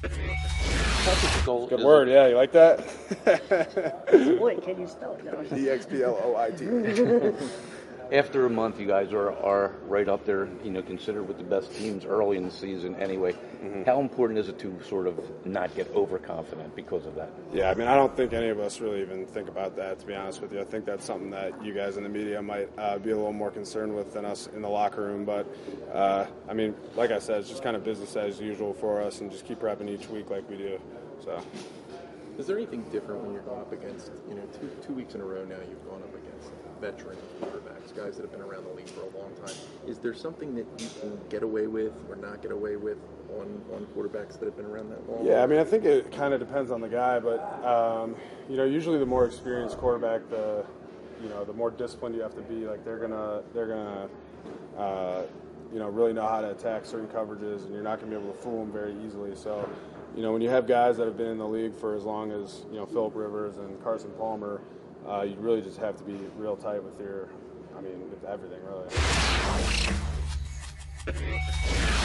How difficult Good is word, it? yeah. You like that? Wait, can you spell it? No. EXPLOIT. After a month, you guys are right up there, considered with the best teams early in the season anyway. How important is it to sort of not get overconfident because of that? Yeah, I mean, I don't think any of us really even think about that, to be honest with you. I think that's something that you guys in the media might be a little more concerned with than us in the locker room. But, I mean, like I said, it's just kind of business as usual for us and just keep prepping each week like we do. So, is there anything different when you're going up against, two weeks in a row now you've gone up against veteran quarterbacks, guys that have been around the league for a long time? Is there something that you can get away with or not get away with on quarterbacks that have been around that long? yeah, I mean, I think it kind of depends on the guy, but usually the more experienced quarterback, the more disciplined you have to be. Like they're gonna really know how to attack certain coverages, and you're not gonna be able to fool them very easily. So, when you have guys that have been in the league for as long as Phillip Rivers and Carson Palmer, you really just have to be real tight with with everything, really.